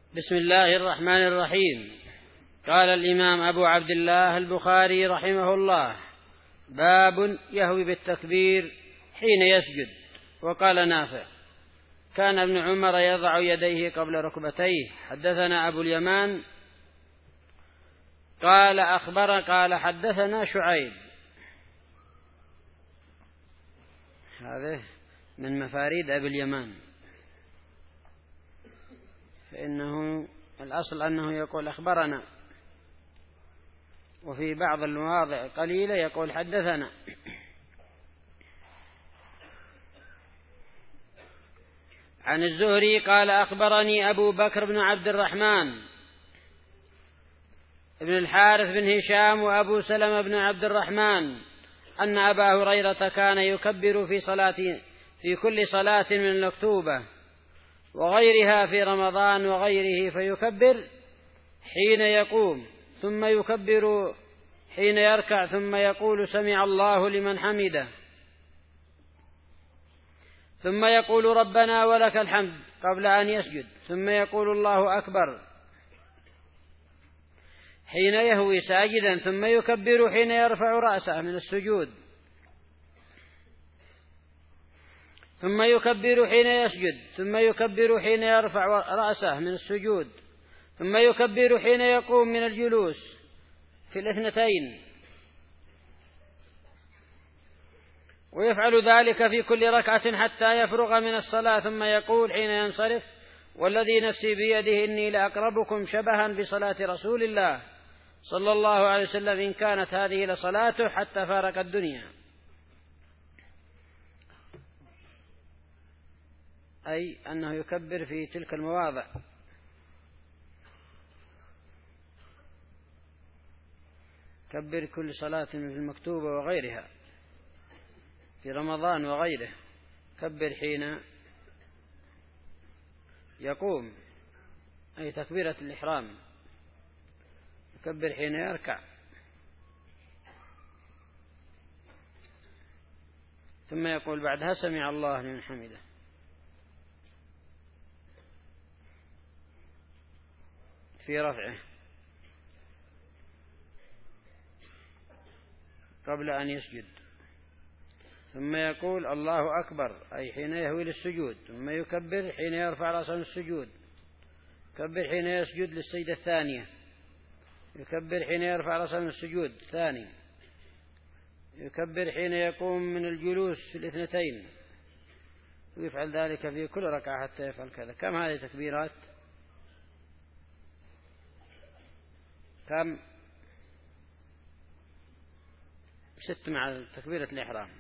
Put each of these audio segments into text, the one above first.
بسم الله الرحمن الرحيم. قال الإمام أبو عبد الله البخاري رحمه الله: باب يهوي بالتكبير حين يسجد. وقال نافع: كان ابن عمر يضع يديه قبل ركبتيه. حدثنا أبو اليمان قال حدثنا شعيب. هذا من مفاريد أبي اليمان، فإنه الأصل أنه يقول أخبرنا، وفي بعض المواضع قليلة يقول حدثنا. عن الزهري قال: أخبرني أبو بكر بن عبد الرحمن ابن الحارث بن هشام وأبو سلمة بن عبد الرحمن أن أبا هريرة كان يكبر في كل صلاة من المكتوبة وغيرها في رمضان وغيره، فيكبر حين يقوم، ثم يكبر حين يركع، ثم يقول: سمع الله لمن حمده، ثم يقول: ربنا ولك الحمد قبل أن يسجد، ثم يقول: الله أكبر حين يهوي ساجدا، ثم يكبر حين يرفع رأسه من السجود، ثم يكبر حين يسجد، ثم يكبر حين يرفع رأسه من السجود، ثم يكبر حين يقوم من الجلوس في الاثنتين، ويفعل ذلك في كل ركعة حتى يفرغ من الصلاة، ثم يقول حين ينصرف: والذي نفسي بيده إني لأقربكم شبها بصلاة رسول الله صلى الله عليه وسلم إن كانت هذه لصلاته حتى فارق الدنيا. أي أنه يكبر في تلك المواضع، كبر كل صلاة في المكتوبة وغيرها في رمضان وغيره، كبر حين يقوم أي تكبيرة الإحرام، يكبر حين يركع، ثم يقول بعدها: سمع الله لمن حمده. في رفعه قبل أن يسجد، ثم يقول: الله أكبر أي حين يهوي للسجود، ثم يكبر حين يرفع رأسه من السجود، يكبر حين يسجد للسجدة الثانية، يكبر حين يرفع رأسه من السجود الثاني، يكبر حين يقوم من الجلوس في الاثنتين، ويفعل ذلك في كل ركعة حتى يفعل كذا. كم هذه تكبيرات؟ كم؟ 6 مع تكبيرة الإحرام.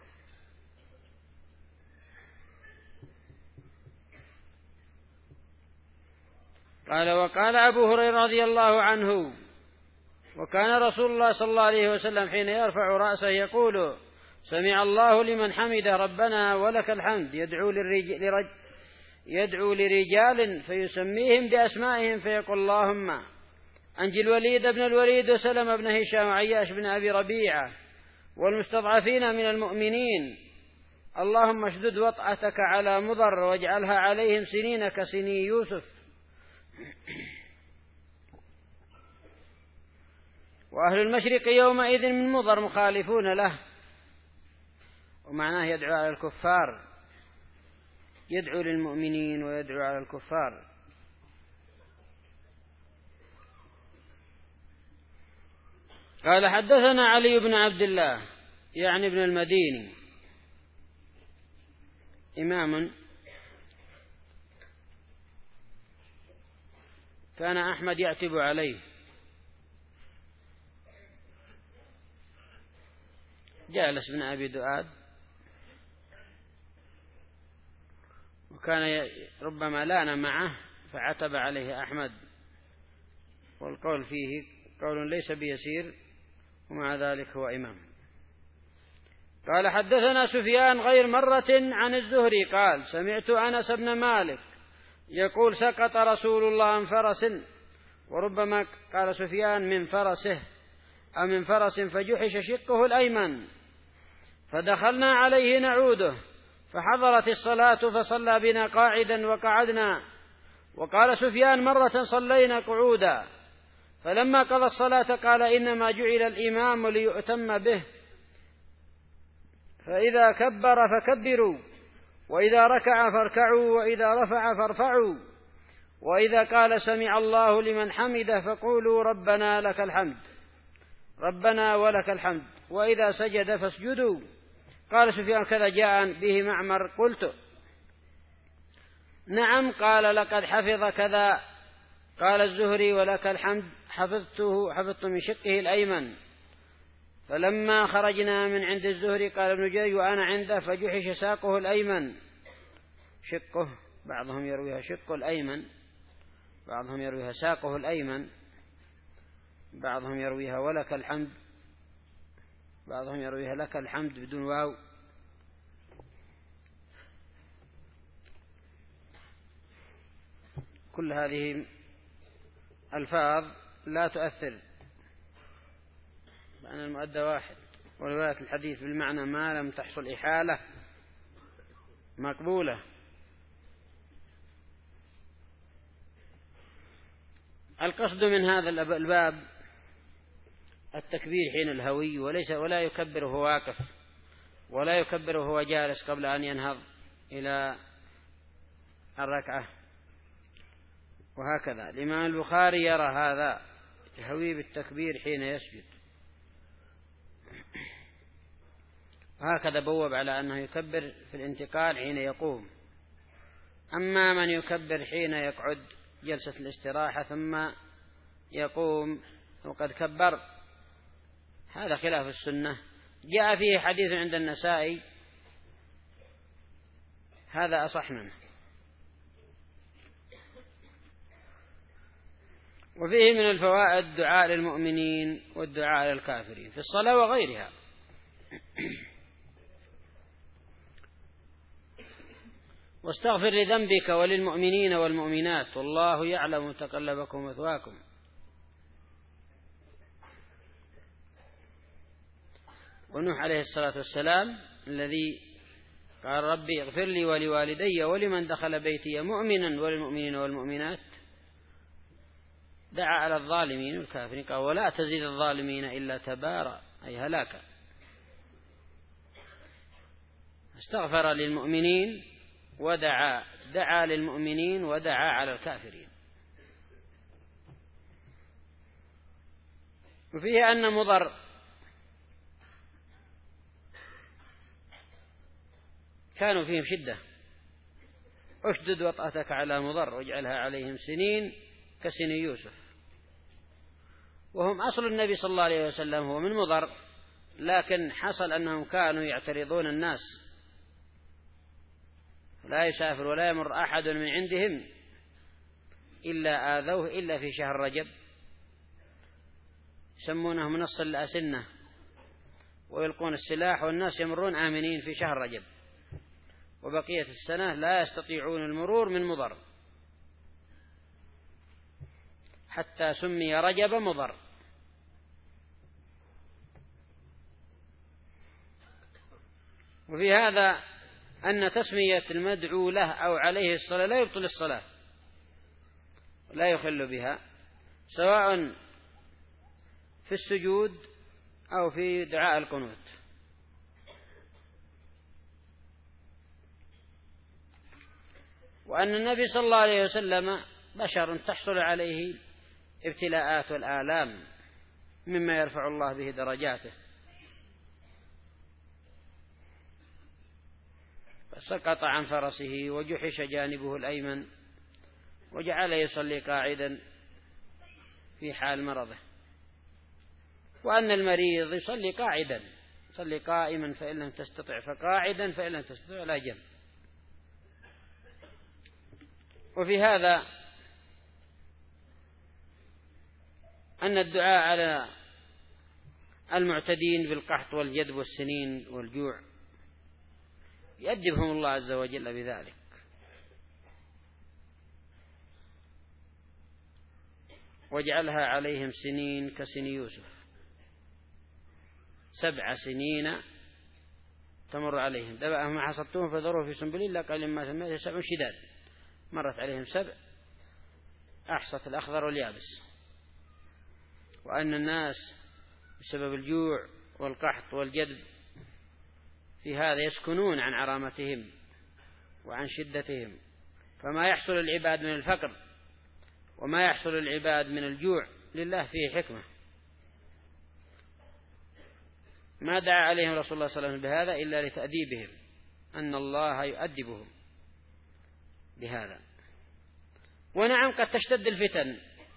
قال: وقال أبو هريرة رضي الله عنه: وكان رسول الله صلى الله عليه وسلم حين يرفع رأسه يقول: سمع الله لمن حمده ربنا ولك الحمد، يدعو لرجال فيسميهم بأسمائهم فيقول: اللهم أنجي الوليد بن الوليد وسلم بن هشام وعياش بن أبي ربيعة والمستضعفين من المؤمنين، اللهم اشدد وطأتك على مضر واجعلها عليهم سنين كسني يوسف. وأهل المشرق يومئذ من مضر مخالفون له. ومعناه يدعو على الكفار، يدعو للمؤمنين ويدعو على الكفار. قال: حدثنا علي بن عبد الله يعني ابن المديني، إمام كان أحمد يعتب عليه، جالس بن أبي دؤاد، وكان ربما لان معه فعتب عليه أحمد، والقول فيه قول ليس بيسير، ومع ذلك هو إمام. قال: حدثنا سفيان غير مرة عن الزهري قال: سمعت أنس بن مالك يقول: سقط رسول الله عن فرس، وربما قال سفيان من فرسه أو من فرس، فجحش شقه الأيمن، فدخلنا عليه نعوده، فحضرت الصلاة فصلى بنا قاعدا وقعدنا، وقال سفيان: مرة صلينا قعودا، فلما قضى الصلاة قال: إنما جعل الإمام ليؤتم به، فإذا كبر فكبروا، وإذا ركع فاركعوا، وإذا رفع فارفعوا، وإذا قال سمع الله لمن حمده فقولوا ربنا لك الحمد، ربنا ولك الحمد، وإذا سجد فاسجدوا. قال سفيان: كذا جاء به معمر. قلت: نعم. قال: لقد حفظ كذا. قال الزهري: ولك الحمد حفظت من شقه الأيمن. فلما خرجنا من عند الزهري قال ابن جريج وأنا عنده: فجحش ساقه الأيمن، شقه، بعضهم يرويها شق الأيمن، بعضهم يرويها ساقه الأيمن، بعضهم يرويها ولك الحمد، بعضهم يرويها لك الحمد بدون واو. كل هذه ألفاظ لا تؤثر، لأن المؤدى واحد، ورواية الحديث بالمعنى ما لم تحصل إحالة مقبولة. القصد من هذا الباب التكبير حين الهوي، ولا يكبر وهو واقف، ولا يكبر وهو جالس قبل أن ينهض إلى الركعة، وهكذا. الإمام البخاري يرى هذا تهوي بالتكبير حين يسجد، وهكذا بوب على أنه يكبر في الانتقال حين يقوم. أما من يكبر حين يقعد جلسة الاستراحة ثم يقوم وقد كبر، هذا خلاف السنة. جاء فيه حديث عند النسائي، هذا أصح منه. وفيه من الفوائد الدعاء للمؤمنين والدعاء للكافرين في الصلاة وغيرها. واستغفر لذنبك وللمؤمنين والمؤمنات والله يعلم متقلبكم ومثواكم. ونوح عليه الصلاة والسلام الذي قال ربي اغفر لي ولوالدي ولمن دخل بيتي مؤمنا وللمؤمنين والمؤمنات، دعا على الظالمين والكافرين قال ولا تزيد الظالمين إلا تبارا، أي هلاكا. استغفر للمؤمنين دعا للمؤمنين ودعا على الكافرين. وفيه أن مضر كانوا فيهم شدة، أشدد وطأتك على مضر واجعلها عليهم سنين كسن يوسف، وهم أصل النبي صلى الله عليه وسلم هو من مضر، لكن حصل أنهم كانوا يعترضون الناس، لا يسافر ولا يمر أحد من عندهم إلا آذوه إلا في شهر رجب، يسمونه منص الأسنة، ويلقون السلاح والناس يمرون آمنين في شهر رجب، وبقية السنة لا يستطيعون المرور من مضر، حتى سمي رجب مضر. وفي هذا أن تسمية المدعو له أو عليه الصلاة لا يبطل الصلاة ولا يخل بها، سواء في السجود أو في دعاء القنوت. وأن النبي صلى الله عليه وسلم بشر تحصل عليه ابتلاءات والآلام مما يرفع الله به درجاته، فسقط عن فرسه وجحش جانبه الأيمن وجعل يصلي قاعدا في حال مرضه، وأن المريض يصلي قاعدا، يصلي قائما فإن لم تستطع فقاعدا فإن لم تستطع لا جنب. وفي هذا أن الدعاء على المعتدين بالقحط والجدب والسنين والجوع يؤدبهم الله عز وجل بذلك. واجعلها عليهم سنين كسن يوسف، 7 سنين تمر عليهم دبأهم ما حصدتهم فذروه في سنبل الله قال لما سميته 7 شداد، مرت عليهم 7 أحصت الأخضر واليابس، وأن الناس بسبب الجوع والقحط والجدب في هذا يسكنون عن عرامتهم وعن شدتهم، فما يحصل العباد من الفقر وما يحصل العباد من الجوع لله فيه حكمة. ما دعا عليهم رسول الله صلى الله عليه وسلم بهذا إلا لتأديبهم، أن الله يؤدبهم بهذا. ونعم قد تشتد الفتن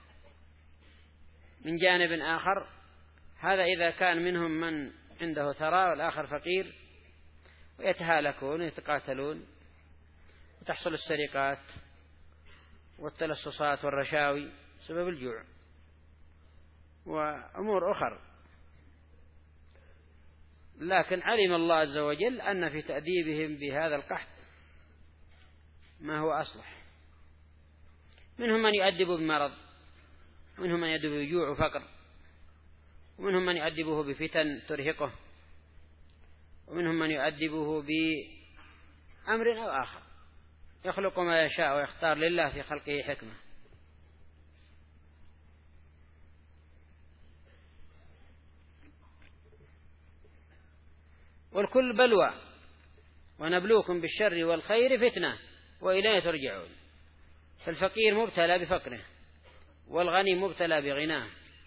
من جانب آخر، هذا إذا كان منهم من عنده ثراء والآخر فقير، ويتهالكون ويتقاتلون، وتحصل السرقات والتلصصات والرشاوي بسبب الجوع وأمور أخرى. لكن علم الله عز وجل أن في تأديبهم بهذا القحط ما هو أصلح، منهم من يؤدبه بمرض، ومنهم من يؤدبه بجوع وفقر، ومنهم من يؤدبه بفتن ترهقه، ومنهم من يؤدبه بأمر أو آخر، يخلق ما يشاء ويختار، لله في خلقه حكمة. والكل بلوى، ونبلوكم بالشر والخير فتنة وإليه ترجعون. فالفقير مبتلى بفقره، والغني مبتلى بغناه،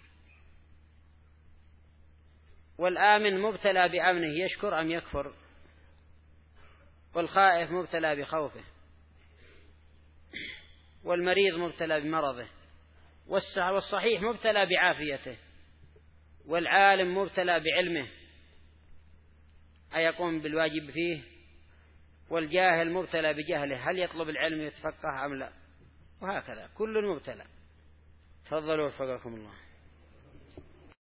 والآمن مبتلى بأمنه يشكر أم يكفر، والخائف مبتلى بخوفه، والمريض مبتلى بمرضه، والصحيح مبتلى بعافيته، والعالم مبتلى بعلمه أيقوم بالواجب فيه، والجاهل مبتلى بجهله هل يطلب العلم يتفقه أم لا، وهكذا كل مبتلى. تفضلوا وفقكم الله.